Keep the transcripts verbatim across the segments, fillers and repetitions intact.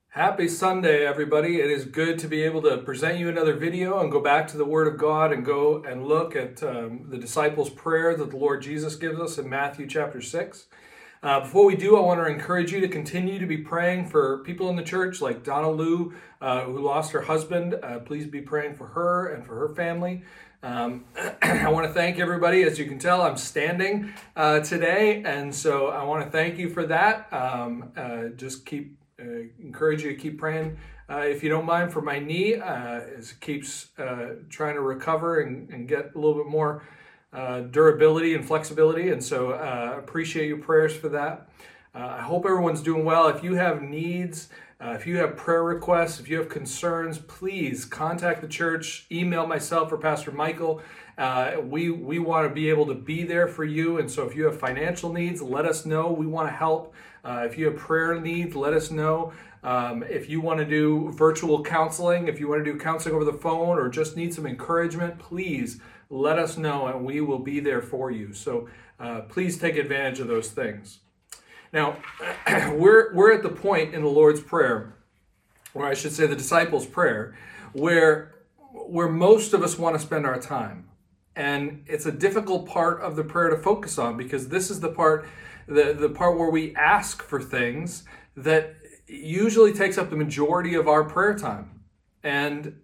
Happy Sunday, everybody. It is good to be able to present you another video and go back to the Word of God and go and look at um, the disciples' prayer that the Lord Jesus gives us in Matthew chapter six. Uh, before we do, I want to encourage you to continue to be praying for people in the church like Donna Lou, uh, who lost her husband. Uh, please be praying for her and for her family. Um, I want to thank everybody. As you can tell, I'm standing uh, today, and so I want to thank you for that. Um, uh, just keep Uh, encourage you to keep praying, uh, if you don't mind, for my knee, uh, as it keeps uh, trying to recover and, and get a little bit more uh, durability and flexibility. And so uh, appreciate your prayers for that. Uh, I hope everyone's doing well. If you have needs, uh, if you have prayer requests, if you have concerns, please contact the church, email myself or Pastor Michael. Uh, we, we want to be able to be there for you. And so if you have financial needs, let us know. We want to help. Uh, if you have prayer needs, let us know. Um, if you want to do virtual counseling, if you want to do counseling over the phone or just need some encouragement, please let us know and we will be there for you. So uh, please take advantage of those things. Now, we're, we're at the point in the Lord's Prayer, or I should say the disciples' prayer, where, where most of us want to spend our time. And it's a difficult part of the prayer to focus on because this is the part The, the part where we ask for things that usually takes up the majority of our prayer time. And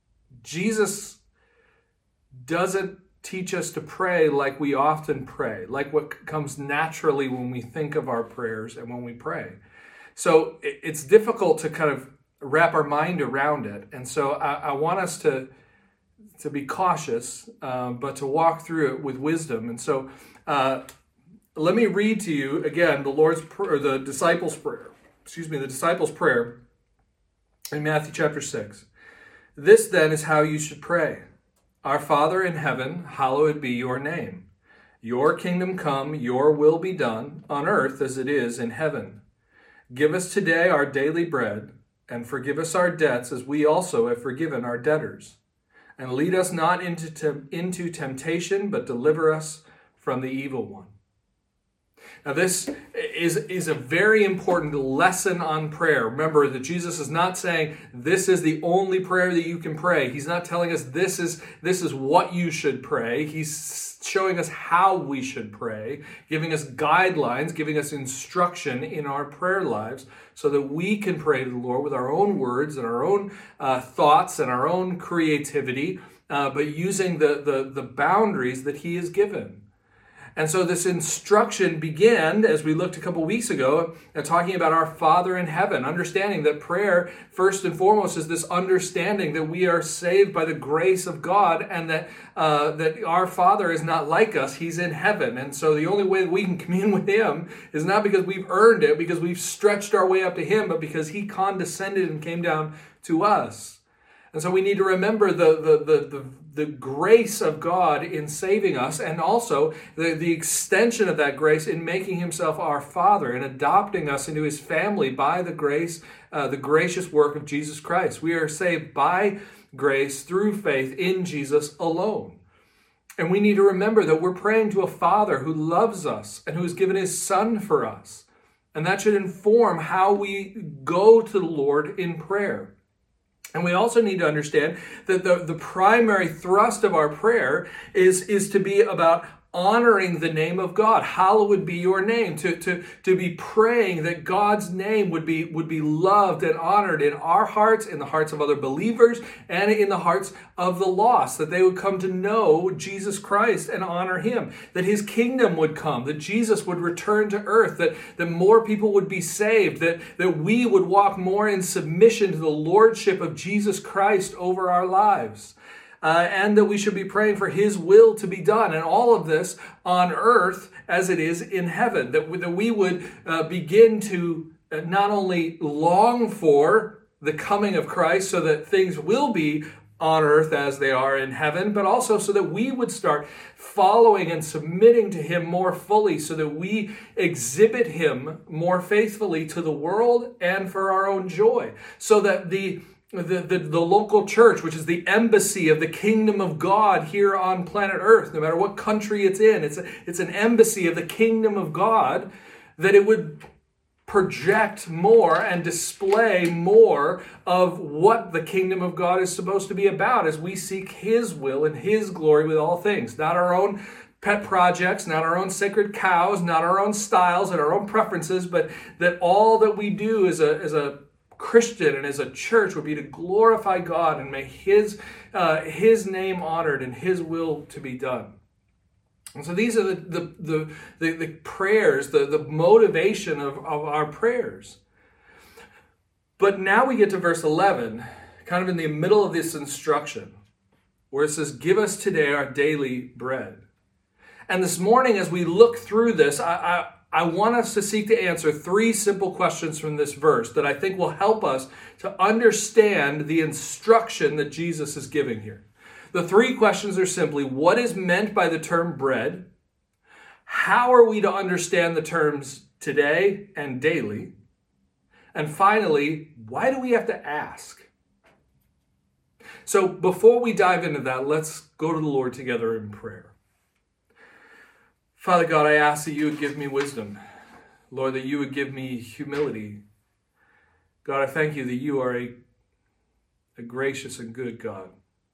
Jesus doesn't teach us to pray like we often pray, like what comes naturally when we think of our prayers and when we pray. So it's difficult to kind of wrap our mind around it. And so I, I want us to, to be cautious, uh, but to walk through it with wisdom. And so uh, let me read to you again the Lord's or the disciples' prayer. Excuse me, the disciples' prayer in Matthew chapter six. This then is how you should pray. Our Father in heaven, hallowed be your name. Your kingdom come, your will be done on earth as it is in heaven. Give us today our daily bread, and forgive us our debts as we also have forgiven our debtors. And lead us not into, te- into temptation, but deliver us from the evil one. Now this is, is a very important lesson on prayer. Remember that Jesus is not saying this is the only prayer that you can pray. He's not telling us this is, this is what you should pray. He's showing us how we should pray, giving us guidelines, giving us instruction in our prayer lives so that we can pray to the Lord with our own words and our own uh, thoughts and our own creativity, uh, but using the, the, the boundaries that He has given. And so this instruction began, as we looked a couple weeks ago, uh, talking about our Father in heaven, understanding that prayer, first and foremost, is this understanding that we are saved by the grace of God and that uh, that our Father is not like us. He's in heaven. And so the only way that we can commune with Him is not because we've earned it, because we've stretched our way up to Him, but because He condescended and came down to us. And so we need to remember the, the, the, the, the grace of God in saving us and also the, the extension of that grace in making Himself our Father and adopting us into His family by the grace, uh, the gracious work of Jesus Christ. We are saved by grace through faith in Jesus alone. And we need to remember that we're praying to a Father who loves us and who has given His Son for us. And that should inform how we go to the Lord in prayer. And we also need to understand that the, the primary thrust of our prayer is, is to be about honoring the name of God. Hallowed be your name. To, to, to be praying that God's name would be, would be loved and honored in our hearts, in the hearts of other believers, and in the hearts of the lost. That they would come to know Jesus Christ and honor Him. That His kingdom would come. That Jesus would return to earth. That, that more people would be saved. That, that we would walk more in submission to the lordship of Jesus Christ over our lives. Uh, and that we should be praying for His will to be done. And all of this on earth as it is in heaven. That we, that we would uh, begin to not only long for the coming of Christ so that things will be on earth as they are in heaven, but also so that we would start following and submitting to Him more fully so that we exhibit Him more faithfully to the world and for our own joy. So that the The, the, the local church, which is the embassy of the kingdom of God here on planet Earth, no matter what country it's in, it's, a, it's an embassy of the kingdom of God, that it would project more and display more of what the kingdom of God is supposed to be about as we seek His will and His glory with all things. Not our own pet projects, not our own sacred cows, not our own styles and our own preferences, but that all that we do as a, as a Christian and as a church would be to glorify God and make His, uh, His name honored and His will to be done. And so these are the, the, the, the, the prayers, the, the motivation of, of our prayers. But now we get to verse eleven, kind of in the middle of this instruction, where it says, give us today our daily bread. And this morning, as we look through this, I, I, I want us to seek to answer three simple questions from this verse that I think will help us to understand the instruction that Jesus is giving here. The three questions are simply, what is meant by the term bread? How are we to understand the terms today and daily? And finally, why do we have to ask? So before we dive into that, let's go to the Lord together in prayer. Father God, I ask that you would give me wisdom. Lord, that you would give me humility. God, I thank you that you are a, a gracious and good God.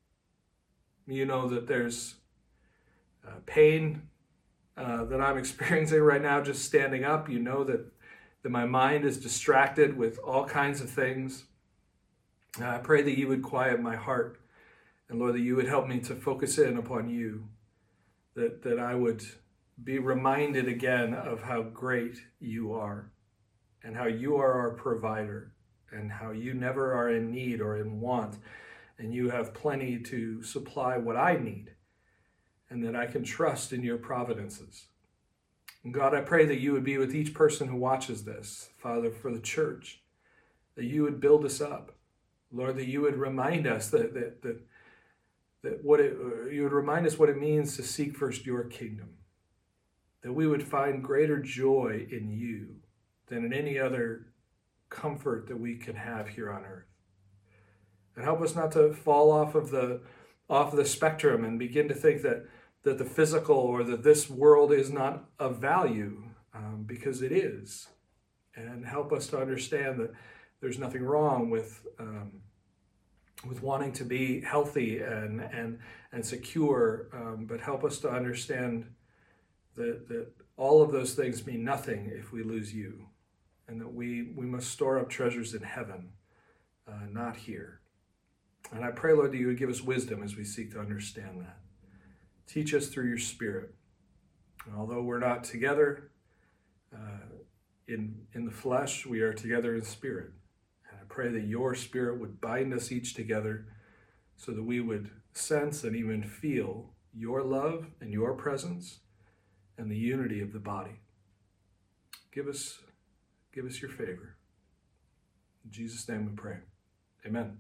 You know that there's uh, pain uh, that I'm experiencing right now just standing up. You know that, that my mind is distracted with all kinds of things. Uh, I pray that you would quiet my heart. And Lord, that you would help me to focus in upon you. That, that I would be reminded again of how great you are. And how you are our provider. And how you never are in need or in want. And you have plenty to supply what I need, and that I can trust in your providences. And God, I pray that you would be with each person who watches this, Father, for the church, that you would build us up. Lord, that you would remind us that, that, that, that what it, you would remind us what it means to seek first your kingdom, that we would find greater joy in you than in any other comfort that we can have here on earth. And help us not to fall off of the off the spectrum and begin to think that, that the physical or that this world is not of value, um, because it is. And help us to understand that there's nothing wrong with um, with wanting to be healthy and and and secure, um, but help us to understand that that all of those things mean nothing if we lose you, and that we we must store up treasures in heaven, uh, not here. And I pray, Lord, that you would give us wisdom as we seek to understand that. Teach us through your Spirit. And although we're not together uh, in, in the flesh, we are together in spirit. And I pray that your Spirit would bind us each together so that we would sense and even feel your love and your presence and the unity of the body. Give us, give us your favor. In Jesus' name we pray. Amen.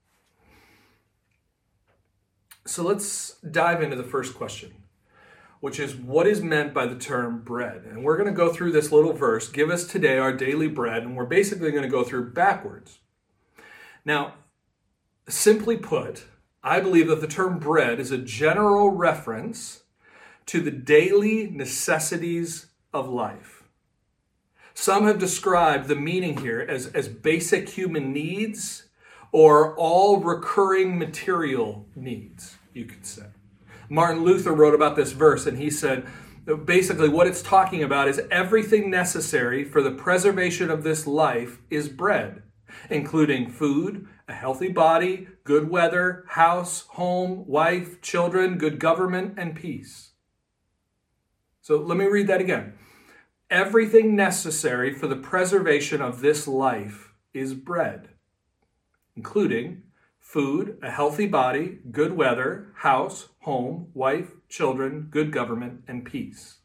So let's dive into the first question, which is what is meant by the term bread? And we're going to go through this little verse, give us today our daily bread, and we're basically going to go through backwards. Now, simply put, I believe that the term bread is a general reference to the daily necessities of life. Some have described the meaning here as, as basic human needs or all recurring material needs, you could say. Martin Luther wrote about this verse, and he said, basically what it's talking about is everything necessary for the preservation of this life is bread, including food, a healthy body, good weather, house, home, wife, children, good government, and peace. So let me read that again. Everything necessary for the preservation of this life is bread, including food, a healthy body, good weather, house, home, wife, children, good government, and peace.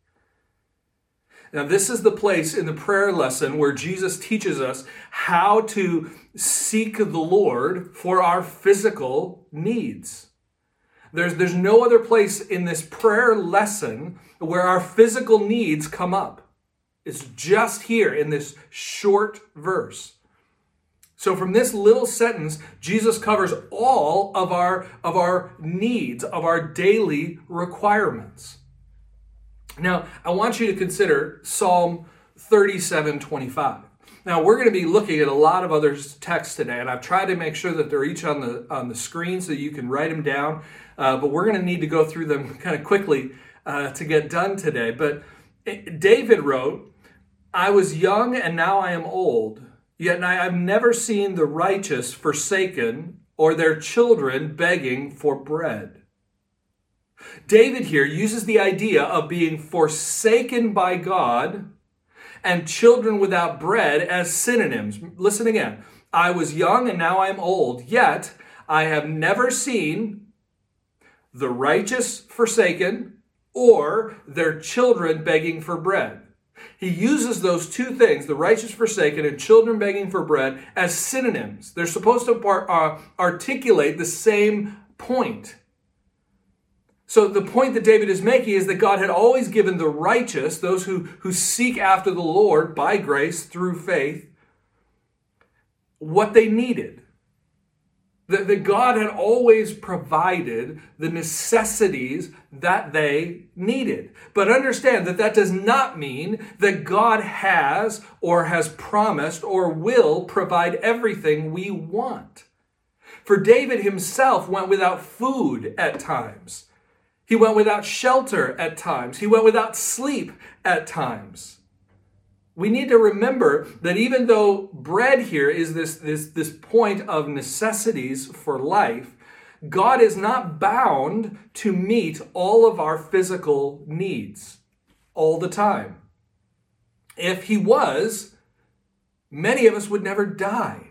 Now, this is the place in the prayer lesson where Jesus teaches us how to seek the Lord for our physical needs. There's, there's no other place in this prayer lesson where our physical needs come up. It's just here in this short verse. So from this little sentence, Jesus covers all of our, of our needs, of our daily requirements. Now, I want you to consider Psalm thirty-seven twenty-five. Now, we're going to be looking at a lot of other texts today, and I've tried to make sure that they're each on the on the screen so you can write them down, uh, but we're going to need to go through them kind of quickly uh, to get done today. But David wrote, "I was young and now I am old, yet I have never seen the righteous forsaken or their children begging for bread." David here uses the idea of being forsaken by God and children without bread as synonyms. Listen again. I was young and now I am old, yet I have never seen the righteous forsaken or their children begging for bread. He uses those two things, the righteous forsaken and children begging for bread, as synonyms. They're supposed to uh, articulate the same point. So the point that David is making is that God had always given the righteous, those who, who seek after the Lord by grace through faith, what they needed. That, that God had always provided the necessities that they needed. But understand that that does not mean that God has or has promised or will provide everything we want. For David himself went without food at times. He went without shelter at times. He went without sleep at times. We need to remember that even though bread here is this, this, this point of necessities for life, God is not bound to meet all of our physical needs all the time. If he was, many of us would never die.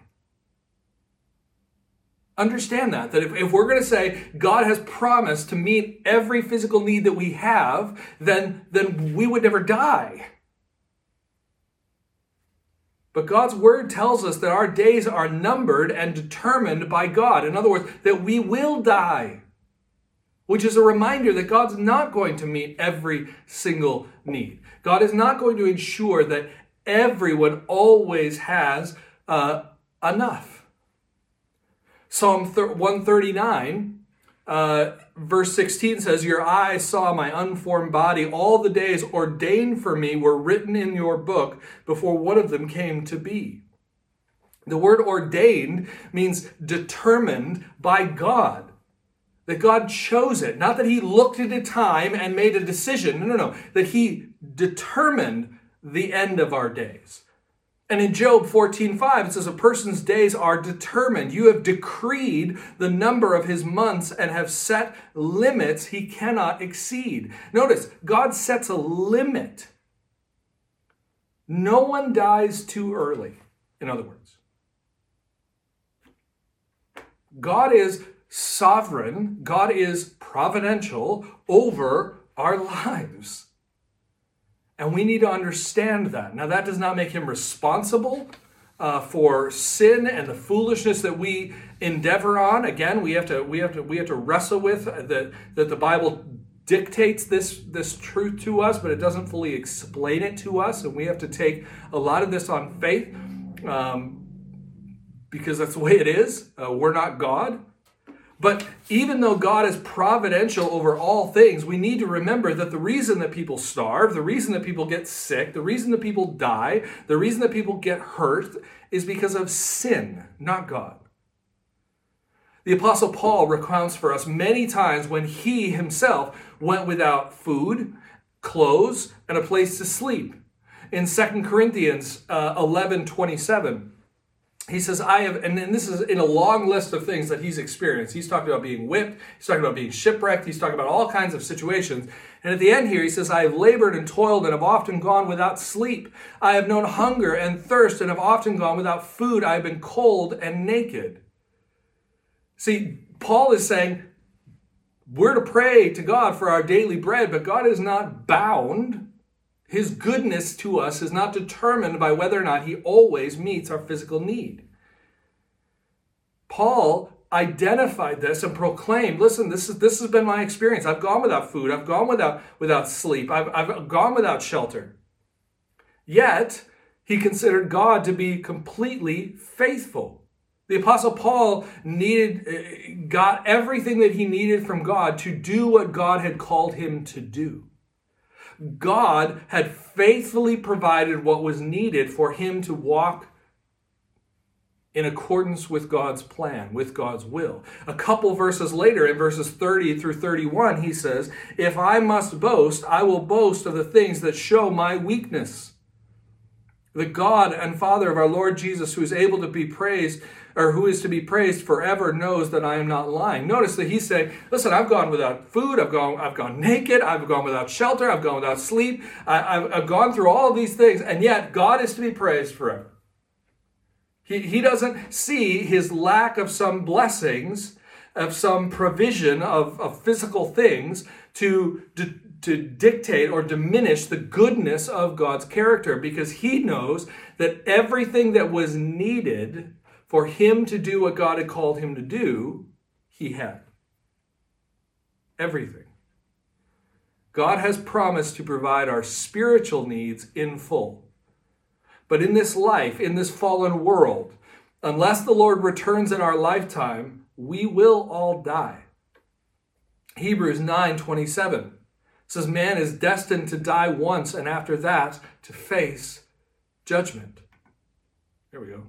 Understand that, that if, if we're going to say God has promised to meet every physical need that we have, then, then we would never die. But God's word tells us that our days are numbered and determined by God. In other words, that we will die, which is a reminder that God's not going to meet every single need. God is not going to ensure that everyone always has uh, enough. Psalm one thirty-nine, uh, verse sixteen says, "Your eyes saw my unformed body. All the days ordained for me were written in your book before one of them came to be." The word ordained means determined by God. That God chose it. Not that he looked at a time and made a decision. No, no, no. That he determined the end of our days. And in Job fourteen five, it says, "A person's days are determined. You have decreed the number of his months and have set limits he cannot exceed." Notice, God sets a limit. No one dies too early, in other words. God is sovereign. God is providential over our lives. And we need to understand that. Now, that does not make him responsible uh, for sin and the foolishness that we endeavor on. Again, we have to we have to we have to wrestle with that that the Bible dictates this this truth to us, but it doesn't fully explain it to us, and we have to take a lot of this on faith um, because that's the way it is. Uh, we're not God. But even though God is providential over all things, we need to remember that the reason that people starve, the reason that people get sick, the reason that people die, the reason that people get hurt is because of sin, not God. The Apostle Paul recounts for us many times when he himself went without food, clothes, and a place to sleep. In Second Corinthians uh, eleven twenty-seven, he says, I have, and then this is in a long list of things that he's experienced. He's talking about being whipped. He's talking about being shipwrecked. He's talking about all kinds of situations. And at the end here, he says, I have labored and toiled and have often gone without sleep. I have known hunger and thirst and have often gone without food. I have been cold and naked. See, Paul is saying, we're to pray to God for our daily bread, but God is not bound. His goodness to us is not determined by whether or not he always meets our physical need. Paul identified this and proclaimed, listen, this is this has been my experience. I've gone without food. I've gone without, without sleep. I've, I've gone without shelter. Yet, he considered God to be completely faithful. The Apostle Paul needed, got everything that he needed from God to do what God had called him to do. God had faithfully provided what was needed for him to walk in accordance with God's plan, with God's will. A couple verses later, in verses thirty through thirty-one, he says, "If I must boast, I will boast of the things that show my weakness. The God and Father of our Lord Jesus, who is able to be praised, or who is to be praised forever, knows that I am not lying." Notice that he's saying, listen, I've gone without food, I've gone, I've gone naked, I've gone without shelter, I've gone without sleep, I, I've, I've gone through all of these things, and yet God is to be praised forever. He, he doesn't see his lack of some blessings, of some provision of, of physical things to, to, to dictate or diminish the goodness of God's character, because he knows that everything that was needed for him to do what God had called him to do, he had. Everything. God has promised to provide our spiritual needs in full. But in this life, in this fallen world, unless the Lord returns in our lifetime, we will all die. Hebrews nine twenty-seven says, "Man is destined to die once, and after that, to face judgment." There we go.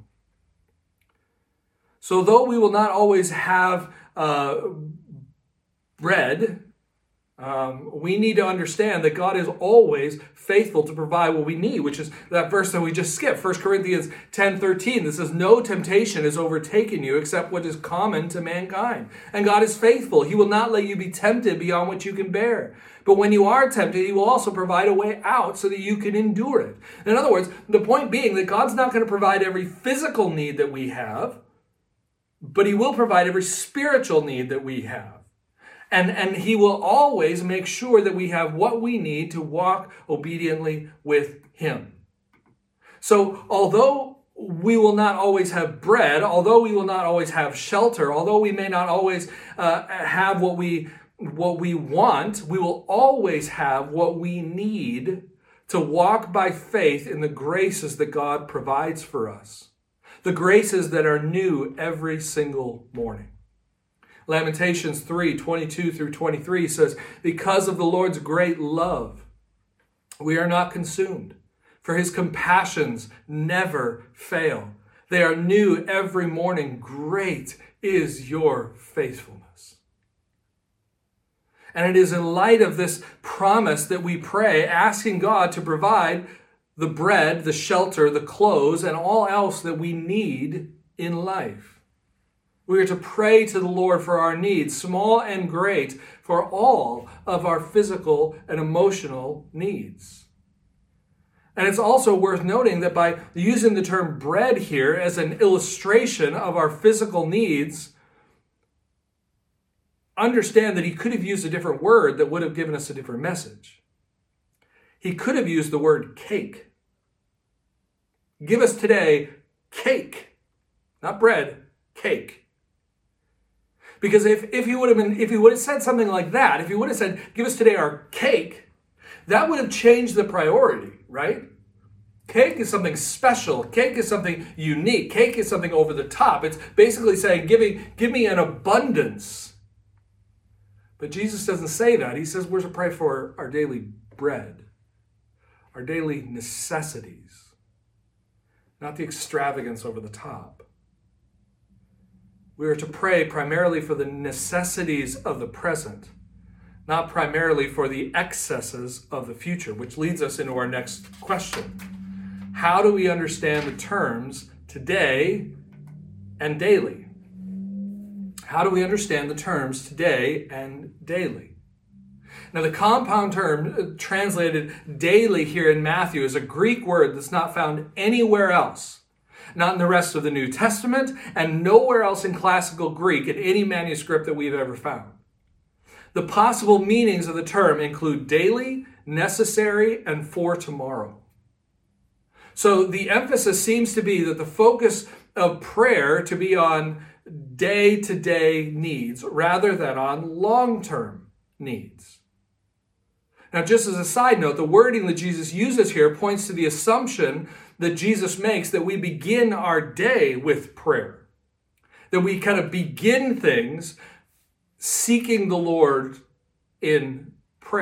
So though we will not always have uh, bread, Um, we need to understand that God is always faithful to provide what we need, which is that verse that we just skipped, First Corinthians ten thirteen. That says, "No temptation has overtaken you except what is common to mankind. And God is faithful. He will not let you be tempted beyond what you can bear. But when you are tempted, he will also provide a way out so that you can endure it." In other words, the point being that God's not going to provide every physical need that we have, but he will provide every spiritual need that we have. And, and he will always make sure that we have what we need to walk obediently with him. So although we will not always have bread, although we will not always have shelter, although we may not always uh, have what we, what we want, we will always have what we need to walk by faith in the graces that God provides for us. The graces that are new every single morning. Lamentations three twenty-two through twenty-three says, "Because of the Lord's great love, we are not consumed, for his compassions never fail. They are new every morning. Great is your faithfulness." And it is in light of this promise that we pray, asking God to provide the bread, the shelter, the clothes, and all else that we need in life. We are to pray to the Lord for our needs, small and great, for all of our physical and emotional needs. And it's also worth noting that by using the term bread here as an illustration of our physical needs, understand that he could have used a different word that would have given us a different message. He could have used the word cake. Give us today cake, not bread, cake. Because if, if he would have been, if he would have said something like that, if he would have said, "Give us today our cake," that would have changed the priority, right? Cake is something special. Cake is something unique. Cake is something over the top. It's basically saying, giving, give me an abundance. But Jesus doesn't say that. He says we're to pray for our daily bread, our daily necessities, not the extravagance over the top. We are to pray primarily for the necessities of the present, not primarily for the excesses of the future, which leads us into our next question. How do we understand the terms today and daily? How do we understand the terms today and daily? Now, the compound term translated daily here in Matthew is a Greek word that's not found anywhere else. Not in the rest of the New Testament, and nowhere else in classical Greek in any manuscript that we've ever found. The possible meanings of the term include daily, necessary, and for tomorrow. So the emphasis seems to be that the focus of prayer to be on day-to-day needs rather than on long-term needs. Now, just as a side note, the wording that Jesus uses here points to the assumption that Jesus makes that we begin our day with prayer. That we kind of begin things seeking the Lord in prayer.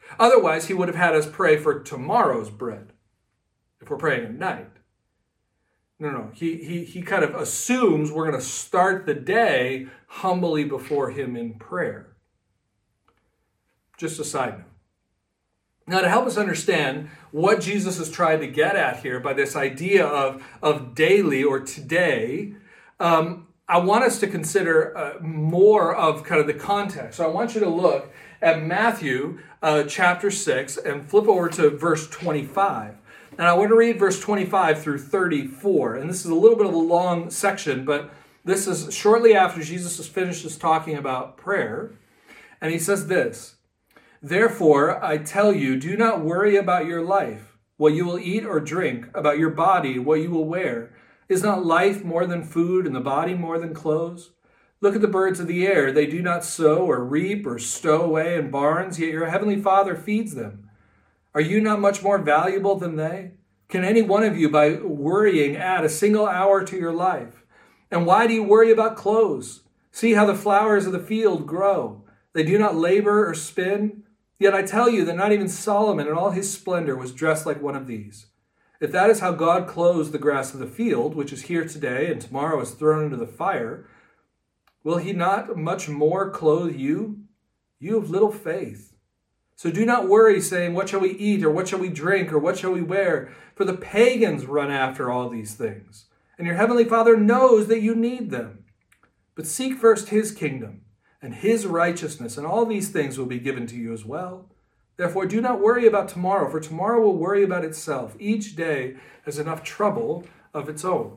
Otherwise, he would have had us pray for tomorrow's bread if we're praying at night. No, no, he, he, he kind of assumes we're going to start the day humbly before him in prayer. Just a side note. Now, to help us understand what Jesus is trying to get at here by this idea of, of daily or today, um, I want us to consider uh, more of kind of the context. So I want you to look at Matthew uh, chapter six and flip over to verse twenty-five. And I want to read verse twenty-five through thirty-four. And this is a little bit of a long section, but this is shortly after Jesus has finished his talking about prayer. And he says this, "Therefore, I tell you, do not worry about your life, what you will eat or drink, about your body, what you will wear. Is not life more than food and the body more than clothes? Look at the birds of the air. They do not sow or reap or stow away in barns, yet your heavenly Father feeds them. Are you not much more valuable than they? Can any one of you, by worrying, add a single hour to your life? And why do you worry about clothes? See how the flowers of the field grow. They do not labor or spin. Yet I tell you that not even Solomon in all his splendor was dressed like one of these. If that is how God clothes the grass of the field, which is here today and tomorrow is thrown into the fire, will he not much more clothe you, you of little faith? So do not worry, saying, what shall we eat, or what shall we drink, or what shall we wear? For the pagans run after all these things, and your heavenly Father knows that you need them. But seek first his kingdom and his righteousness, and all these things will be given to you as well. Therefore, do not worry about tomorrow, for tomorrow will worry about itself. Each day has enough trouble of its own."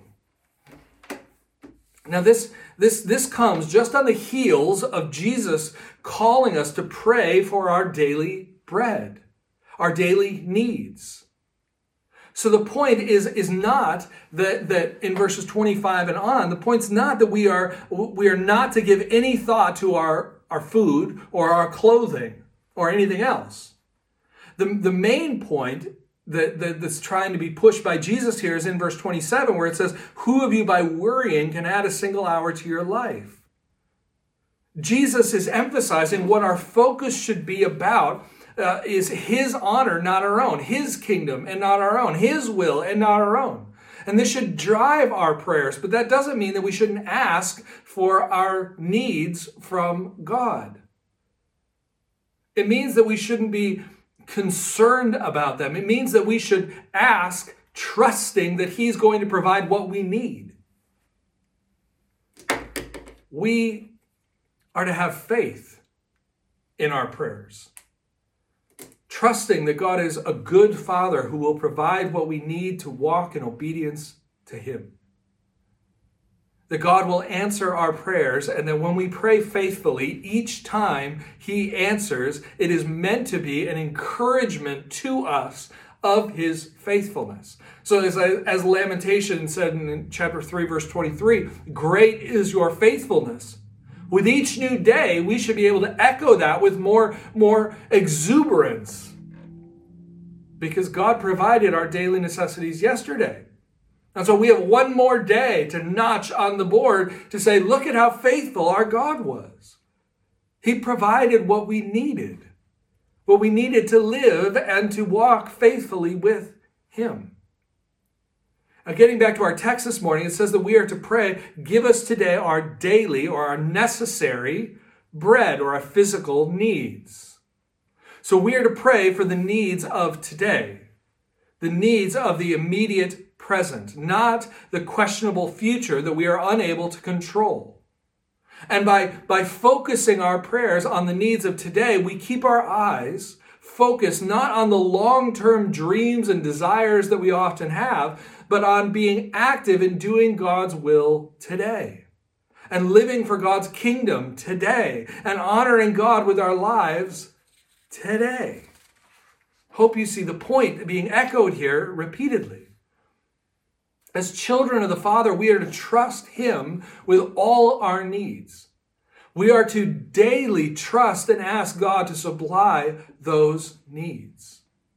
Now, this, this, this comes just on the heels of Jesus calling us to pray for our daily bread, our daily needs. So the point is, is not that, that in verses twenty-five and on, the point's not that we are, we are not to give any thought to our, our food or our clothing or anything else. The, the main point that, that, that's trying to be pushed by Jesus here is in verse twenty-seven, where it says, "Who of you by worrying can add a single hour to your life?" Jesus is emphasizing what our focus should be about uh, is his honor, not our own, his kingdom and not our own, his will and not our own. And this should drive our prayers, but that doesn't mean that we shouldn't ask for our needs from God. It means that we shouldn't be concerned about them. It means that we should ask, trusting that he's going to provide what we need. We are to have faith in our prayers, trusting that God is a good Father who will provide what we need to walk in obedience to him. That God will answer our prayers, and that when we pray faithfully, each time he answers, it is meant to be an encouragement to us of his faithfulness. So as, as Lamentation said in chapter three, verse twenty-three, "Great is your faithfulness." With each new day, we should be able to echo that with more, more exuberance, because God provided our daily necessities yesterday. And so we have one more day to notch on the board to say, look at how faithful our God was. He provided what we needed, what we needed to live and to walk faithfully with him. Now, getting back to our text this morning, it says that we are to pray, "Give us today our daily or our necessary bread," or our physical needs. So we are to pray for the needs of today, the needs of the immediate present, not the questionable future that we are unable to control. And by, by focusing our prayers on the needs of today, we keep our eyes focused not on the long-term dreams and desires that we often have, but on being active in doing God's will today, and living for God's kingdom today, and honoring God with our lives today. Hope you see the point being echoed here repeatedly. As children of the Father, we are to trust him with all our needs. We are to daily trust and ask God to supply those needs.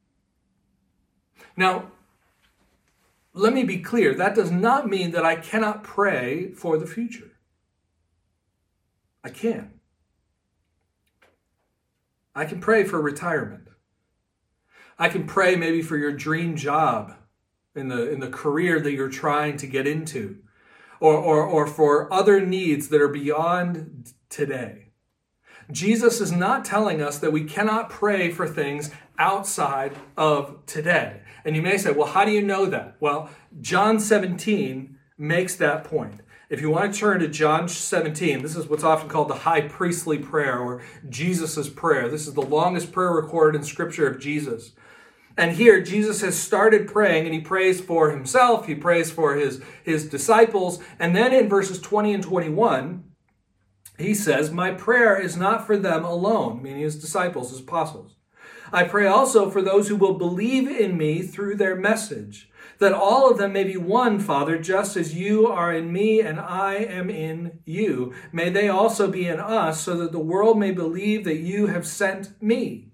Now, let me be clear. That does not mean that I cannot pray for the future. I can. I can pray for retirement. I can pray maybe for your dream job in the, in the career that you're trying to get into, or, or, or for other needs that are beyond today. Jesus is not telling us that we cannot pray for things outside of today. And you may say, well, how do you know that? Well, John seventeen makes that point. If you want to turn to John seventeen, this is what's often called the high priestly prayer, or Jesus' prayer. This is the longest prayer recorded in Scripture of Jesus. And here, Jesus has started praying, and he prays for himself, he prays for his, his disciples, and then in verses twenty and twenty-one, he says, my prayer is not for them alone, meaning his disciples, his apostles. I pray also for those who will believe in me through their message, that all of them may be one, Father, just as you are in me and I am in you. May they also be in us, so that the world may believe that you have sent me.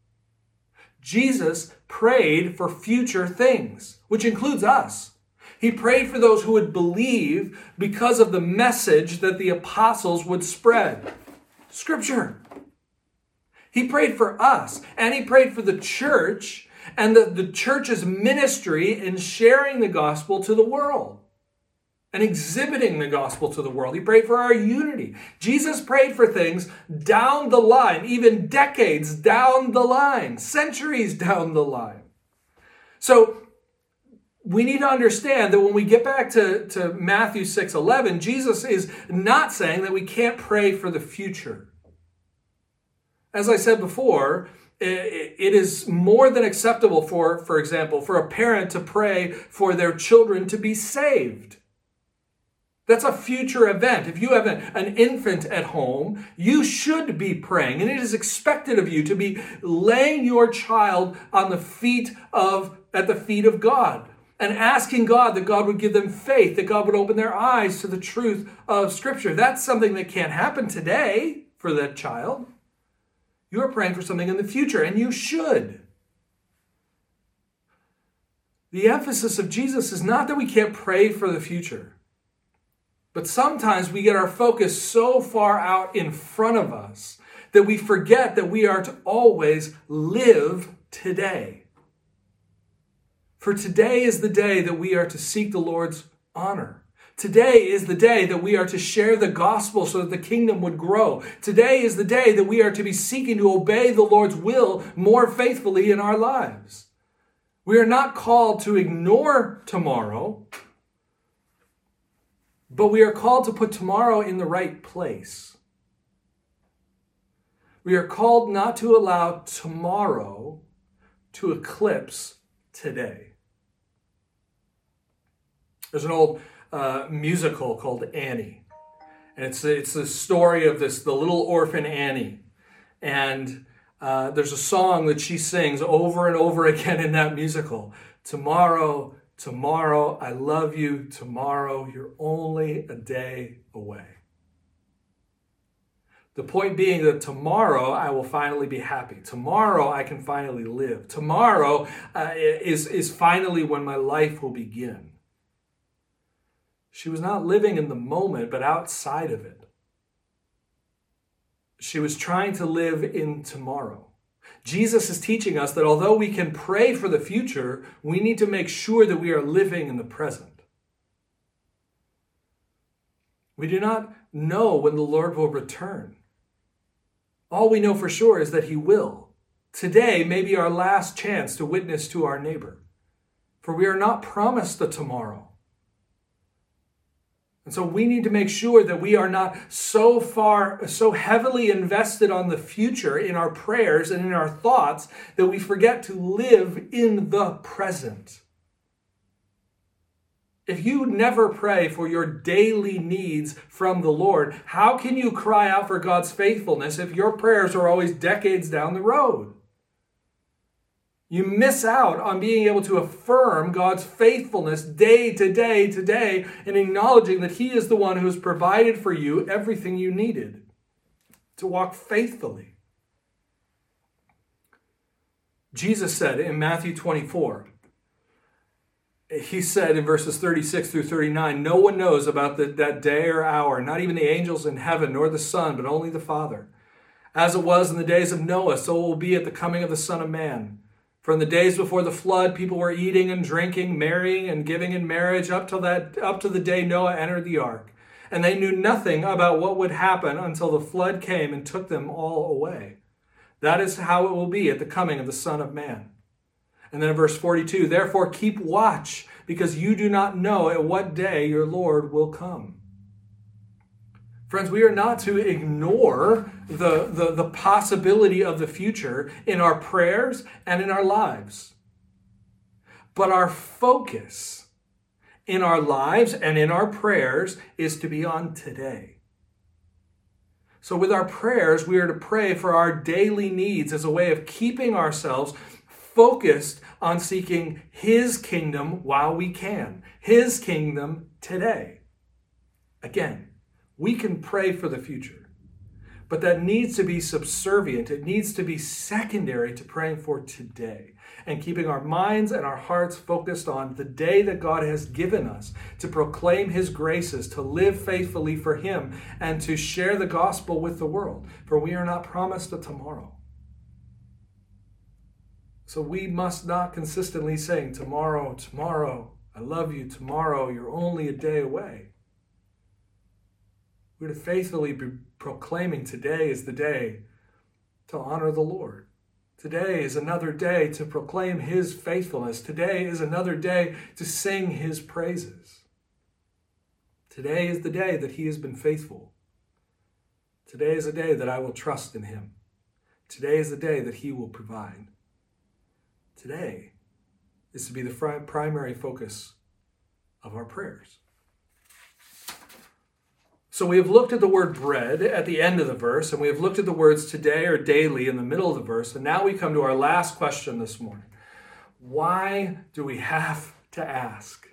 Jesus prayed for future things, which includes us. He prayed for those who would believe because of the message that the apostles would spread. Scripture. He prayed for us, and he prayed for the church and the, the church's ministry in sharing the gospel to the world and exhibiting the gospel to the world. He prayed for our unity. Jesus prayed for things down the line, even decades down the line, centuries down the line. So we need to understand that when we get back to, to Matthew six eleven, Jesus is not saying that we can't pray for the future. As I said before, it is more than acceptable for, for example, for a parent to pray for their children to be saved. That's a future event. If you have an, an infant at home, you should be praying, and it is expected of you to be laying your child on the feet of, at the feet of God, and asking God that God would give them faith, that God would open their eyes to the truth of Scripture. That's something that can't happen today for that child. You are praying for something in the future, and you should. The emphasis of Jesus is not that we can't pray for the future, but sometimes we get our focus so far out in front of us that we forget that we are to always live today. For today is the day that we are to seek the Lord's honor. Today is the day that we are to share the gospel so that the kingdom would grow. Today is the day that we are to be seeking to obey the Lord's will more faithfully in our lives. We are not called to ignore tomorrow, but we are called to put tomorrow in the right place. We are called not to allow tomorrow to eclipse today. There's an old uh, musical called Annie. And it's, it's the story of this, the little orphan Annie. And uh, there's a song that she sings over and over again in that musical. Tomorrow, tomorrow, I love you. Tomorrow, you're only a day away. The point being that tomorrow I will finally be happy. Tomorrow I can finally live. Tomorrow uh, is, is finally when my life will begin. She was not living in the moment, but outside of it. She was trying to live in tomorrow. Jesus is teaching us that although we can pray for the future, we need to make sure that we are living in the present. We do not know when the Lord will return. All we know for sure is that he will. Today may be our last chance to witness to our neighbor, for we are not promised a tomorrow. And so we need to make sure that we are not so far, so heavily invested on the future in our prayers and in our thoughts that we forget to live in the present. If you never pray for your daily needs from the Lord, how can you cry out for God's faithfulness if your prayers are always decades down the road? You miss out on being able to affirm God's faithfulness day to day to day and acknowledging that he is the one who has provided for you everything you needed to walk faithfully. Jesus said in Matthew twenty-four, he said in verses thirty-six through thirty-nine, no one knows about the, that day or hour, not even the angels in heaven, nor the Son, but only the Father. As it was in the days of Noah, so it will be at the coming of the Son of Man. From the days before the flood, people were eating and drinking, marrying and giving in marriage up to that, up to the day Noah entered the ark. And they knew nothing about what would happen until the flood came and took them all away. That is how it will be at the coming of the Son of Man. And then in verse forty-two, therefore keep watch, because you do not know at what day your Lord will come. Friends, we are not to ignore the, the, the possibility of the future in our prayers and in our lives. But our focus in our lives and in our prayers is to be on today. So with our prayers, we are to pray for our daily needs as a way of keeping ourselves focused on seeking His kingdom while we can. His kingdom today. Again, we can pray for the future, but that needs to be subservient. It needs to be secondary to praying for today and keeping our minds and our hearts focused on the day that God has given us to proclaim His graces, to live faithfully for Him, and to share the gospel with the world. For we are not promised a tomorrow. So we must not consistently saying, tomorrow, tomorrow, I love you, tomorrow, you're only a day away. We're to faithfully be proclaiming today is the day to honor the Lord. Today is another day to proclaim His faithfulness. Today is another day to sing His praises. Today is the day that He has been faithful. Today is a day that I will trust in Him. Today is the day that He will provide. Today is to be the primary focus of our prayers. So we have looked at the word bread at the end of the verse, and we have looked at the words today or daily in the middle of the verse, and now we come to our last question this morning. Why do we have to ask?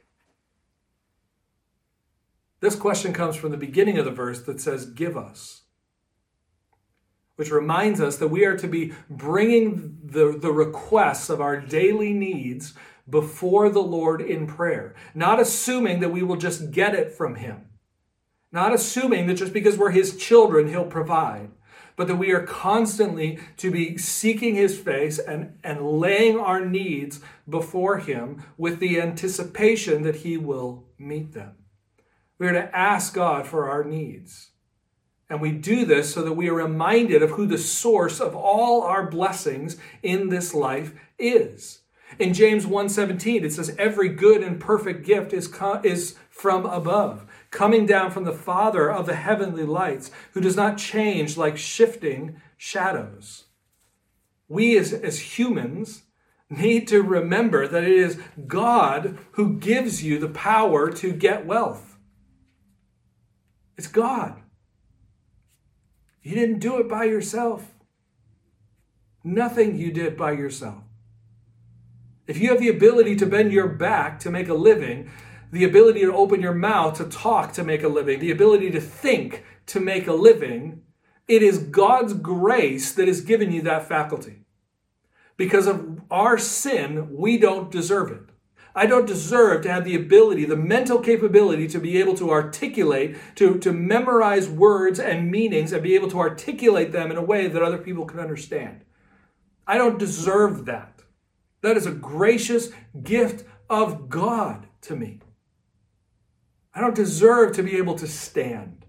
This question comes from the beginning of the verse that says, give us, which reminds us that we are to be bringing the, the requests of our daily needs before the Lord in prayer, not assuming that we will just get it from Him. Not assuming that just because we're His children, He'll provide, but that we are constantly to be seeking His face and, and laying our needs before Him with the anticipation that He will meet them. We are to ask God for our needs. And we do this so that we are reminded of who the source of all our blessings in this life is. In James one seventeen, it says, every good and perfect gift is, co- is from above, coming down from the Father of the heavenly lights, who does not change like shifting shadows. We as, as humans need to remember that it is God who gives you the power to get wealth. It's God. You didn't do it by yourself. Nothing you did by yourself. If you have the ability to bend your back to make a living, the ability to open your mouth to talk to make a living, the ability to think to make a living, it is God's grace that has given you that faculty. Because of our sin, we don't deserve it. I don't deserve to have the ability, the mental capability to be able to articulate, to, to memorize words and meanings and be able to articulate them in a way that other people can understand. I don't deserve that. That is a gracious gift of God to me. I don't deserve to be able to stand.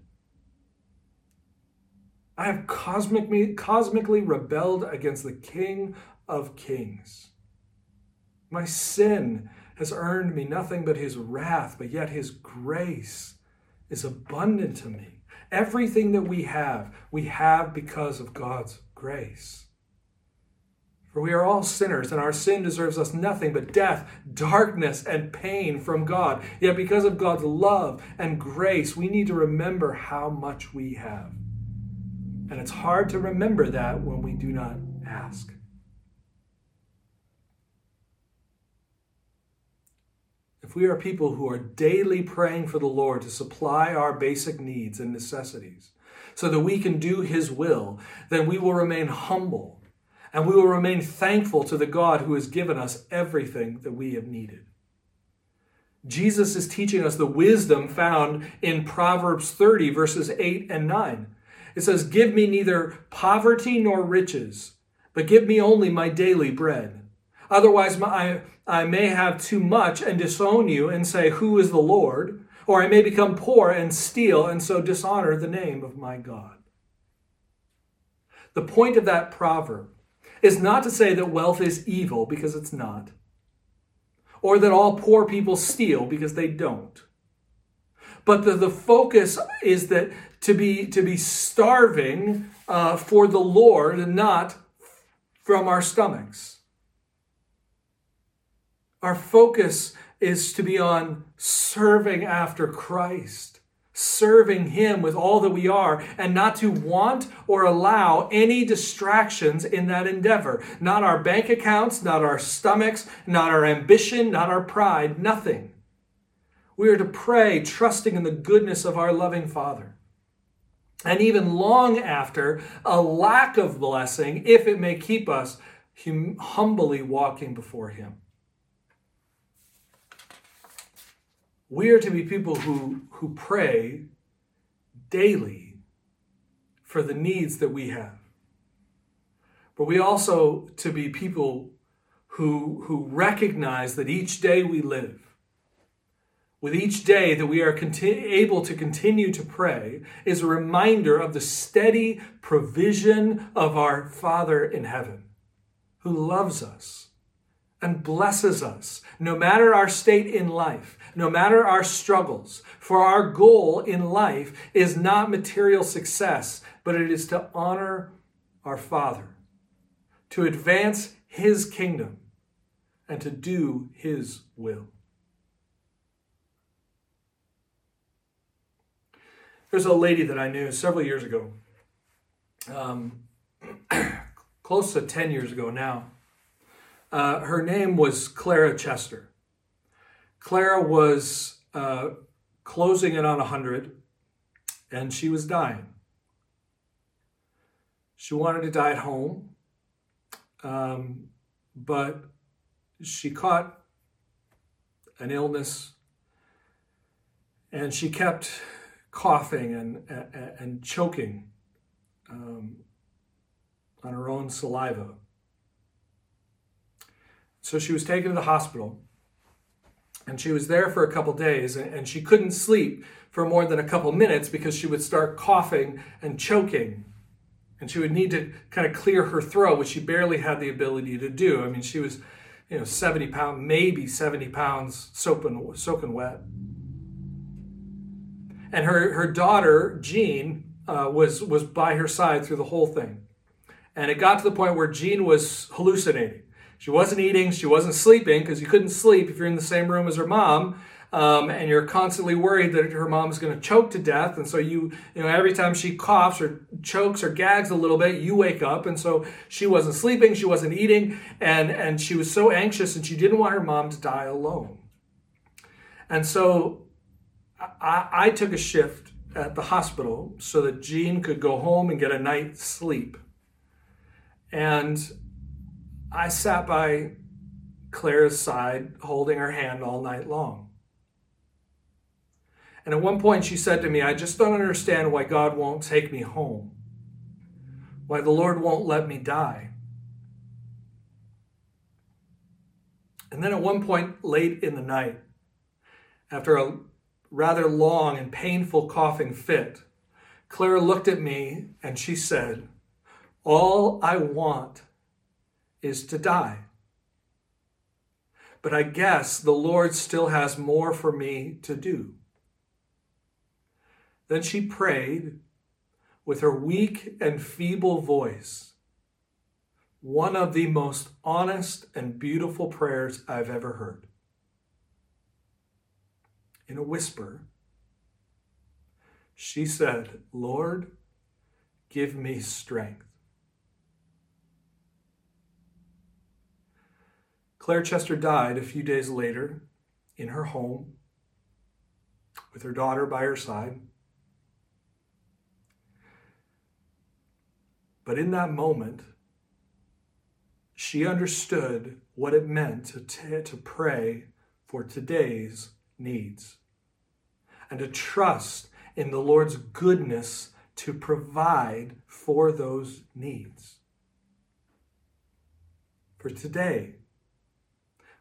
I have cosmically, cosmically rebelled against the King of Kings. My sin has earned me nothing but His wrath, but yet His grace is abundant to me. Everything that we have, we have because of God's grace. For we are all sinners, and our sin deserves us nothing but death, darkness, and pain from God. Yet because of God's love and grace, we need to remember how much we have. And it's hard to remember that when we do not ask. If we are people who are daily praying for the Lord to supply our basic needs and necessities so that we can do His will, then we will remain humble. And we will remain thankful to the God who has given us everything that we have needed. Jesus is teaching us the wisdom found in Proverbs thirty, verses eight and nine. It says, give me neither poverty nor riches, but give me only my daily bread. Otherwise, I, I may have too much and disown you and say, who is the Lord? Or I may become poor and steal and so dishonor the name of my God. The point of that proverb is not to say that wealth is evil, because it's not. Or that all poor people steal, because they don't. But the, the focus is that to be, to be starving uh, for the Lord and not from our stomachs. Our focus is to be on serving after Christ, serving Him with all that we are, and not to want or allow any distractions in that endeavor. Not our bank accounts, not our stomachs, not our ambition, not our pride, nothing. We are to pray, trusting in the goodness of our loving Father. And even long after, a lack of blessing, if it may keep us hum- humbly walking before Him. We are to be people who, who pray daily for the needs that we have. But we also to be people who, who recognize that each day we live, with each day that we are conti- able to continue to pray, is a reminder of the steady provision of our Father in heaven, who loves us and blesses us, no matter our state in life, no matter our struggles. For our goal in life is not material success, but it is to honor our Father, to advance His kingdom, and to do His will. There's a lady that I knew several years ago, um, close to ten years ago now. Uh, her name was Clara Chester. Clara was uh, closing in on one hundred, and she was dying. She wanted to die at home, um, but she caught an illness, and she kept coughing and, and, and choking um, on her own saliva. So she was taken to the hospital, and she was there for a couple days, and she couldn't sleep for more than a couple minutes because she would start coughing and choking, and she would need to kind of clear her throat, which she barely had the ability to do. I mean, she was, you know, seventy pounds, maybe seventy pounds soaking, soaking wet. And her, her daughter, Jean, uh, was, was by her side through the whole thing. And it got to the point where Jean was hallucinating. She wasn't eating, she wasn't sleeping, because you couldn't sleep if you're in the same room as her mom, um, and you're constantly worried that her mom is going to choke to death. And so you, you know, every time she coughs or chokes or gags a little bit, you wake up. And so she wasn't sleeping, she wasn't eating, and, and she was so anxious, and she didn't want her mom to die alone. And so I, I took a shift at the hospital so that Jean could go home and get a night's sleep. And I sat by Clara's side, holding her hand all night long. And at one point she said to me, I just don't understand why God won't take me home, why the Lord won't let me die. And then at one point late in the night, after a rather long and painful coughing fit, Clara looked at me and she said, all I want is to die. But I guess the Lord still has more for me to do. Then she prayed with her weak and feeble voice, one of the most honest and beautiful prayers I've ever heard. In a whisper, she said, Lord, give me strength. Clara Chester died a few days later in her home with her daughter by her side. But in that moment, she understood what it meant to, t- to pray for today's needs and to trust in the Lord's goodness to provide for those needs. For today,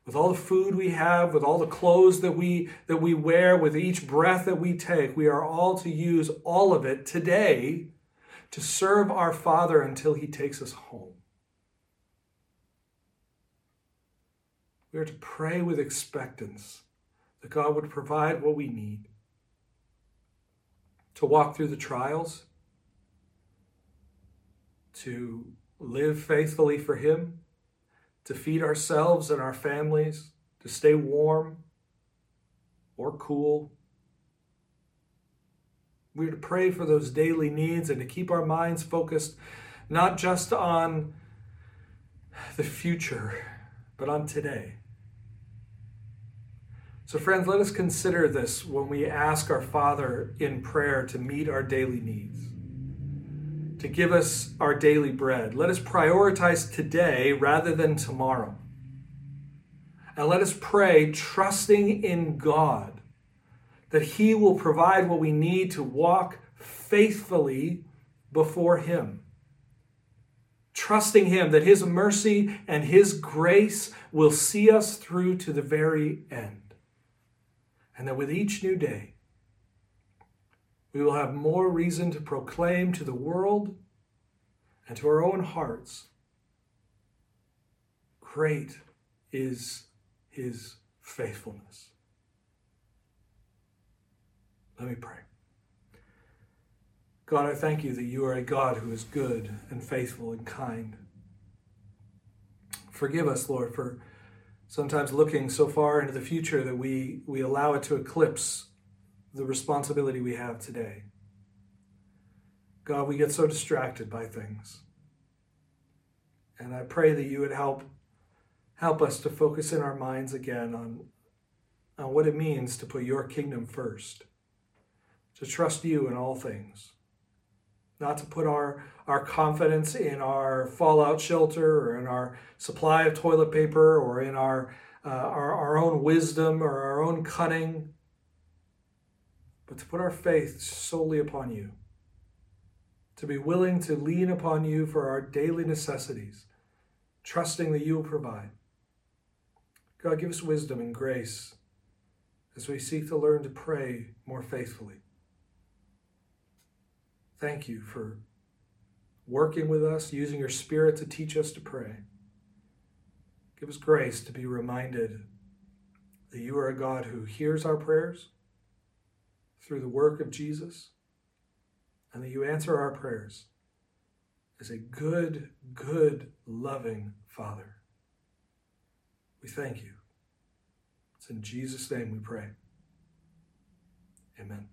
with all the food we have, with all the clothes that we that we wear, with each breath that we take, we are all to use all of it today to serve our Father until he takes us home. We are to pray with expectance that God would provide what we need to walk through the trials, to live faithfully for him, to feed ourselves and our families, to stay warm or cool. We're to pray for those daily needs and to keep our minds focused not just on the future, but on today. So friends, let us consider this when we ask our Father in prayer to meet our daily needs, to give us our daily bread. Let us prioritize today rather than tomorrow. And let us pray trusting in God that he will provide what we need to walk faithfully before him. Trusting him that his mercy and his grace will see us through to the very end. And that with each new day, we will have more reason to proclaim to the world and to our own hearts, great is his faithfulness. Let me pray. God, I thank you that you are a God who is good and faithful and kind. Forgive us, Lord, for sometimes looking so far into the future that we, we allow it to eclipse the responsibility we have today. God, we get so distracted by things. And I pray that you would help, help us to focus in our minds again on, on what it means to put your kingdom first, to trust you in all things, not to put our, our confidence in our fallout shelter or in our supply of toilet paper or in our, uh, our, our own wisdom or our own cunning, but to put our faith solely upon you, to be willing to lean upon you for our daily necessities, trusting that you will provide. God, give us wisdom and grace as we seek to learn to pray more faithfully. Thank you for working with us, using your Spirit to teach us to pray. Give us grace to be reminded that you are a God who hears our prayers through the work of Jesus, and that you answer our prayers as a good, good, loving Father. We thank you. It's in Jesus' name we pray. Amen.